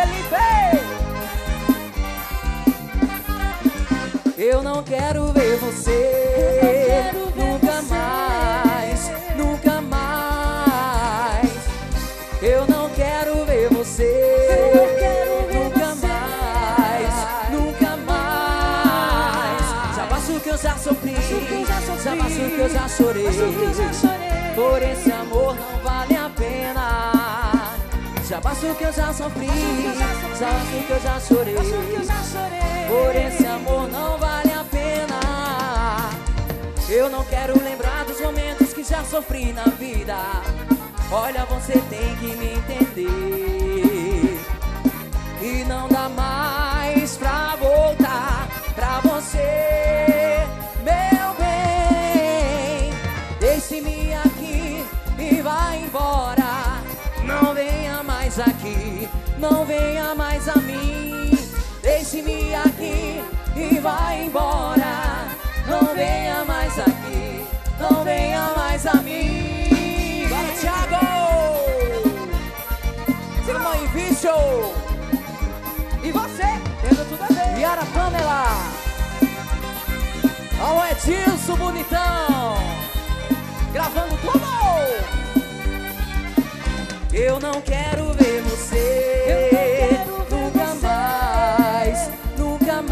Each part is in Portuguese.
Felipe. Eu não quero ver você nunca mais, nunca mais. Eu não quero ver você nunca mais, nunca mais. Já basta o que eu já sofri, já basta o que eu já chorei. Por esse amor não vale a pena. Já basta o que eu já sofri, já basta o que eu já chorei. Por esse amor não vale a pena. Eu não quero lembrar dos momentos que já sofri na vida. Olha, você tem que me entender. E não dá mais pra voltar pra você, meu bem. Deixe-me aqui e vai embora. Não venha mais aqui, não venha mais a mim. Deixe-me aqui e vai embora. Não venha mais aqui, não venha mais a mim. Bora, Thiago! Mãe Bicho! E você? Tendo tudo a ver. Yara Pamela! Alô, Edilson bonitão! Gravando tudo! Eu não quero ver você nunca mais, nunca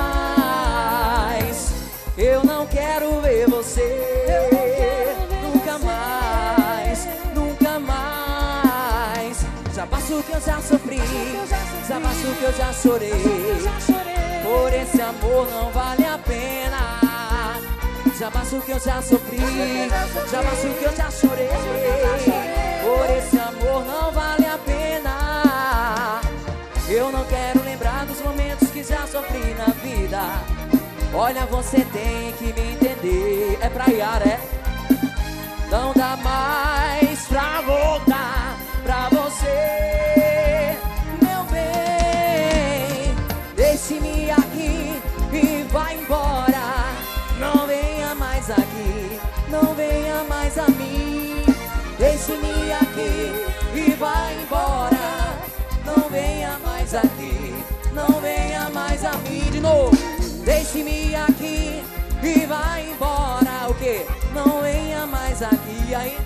mais. Eu não quero ver você nunca mais, nunca mais. Já basta o que eu já sofri, já basta o que eu já chorei. Por esse amor não vale a pena. Já basta o que eu já sofri, já basta o que eu já chorei. Por esse amor não vale a pena. Eu não quero lembrar dos momentos que já sofri na vida. Olha, você tem que me entender. É pra Yara, é? Não dá mais pra voltar pra você, meu bem. Deixe-me aqui e vai embora. Não venha mais aqui, não venha mais a mim. Deixe-me aqui e vai embora. Não venha mais aqui, não venha mais a mim. De novo. Deixe-me aqui e vai embora. O quê? Não venha mais aqui. Aí.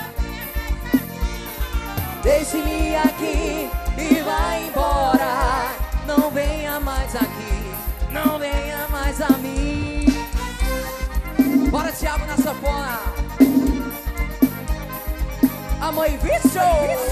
Deixe-me aqui e vai embora. Não venha mais aqui, não venha mais a mim. Bora, Thiago, na sanfona. A mãe Bicho!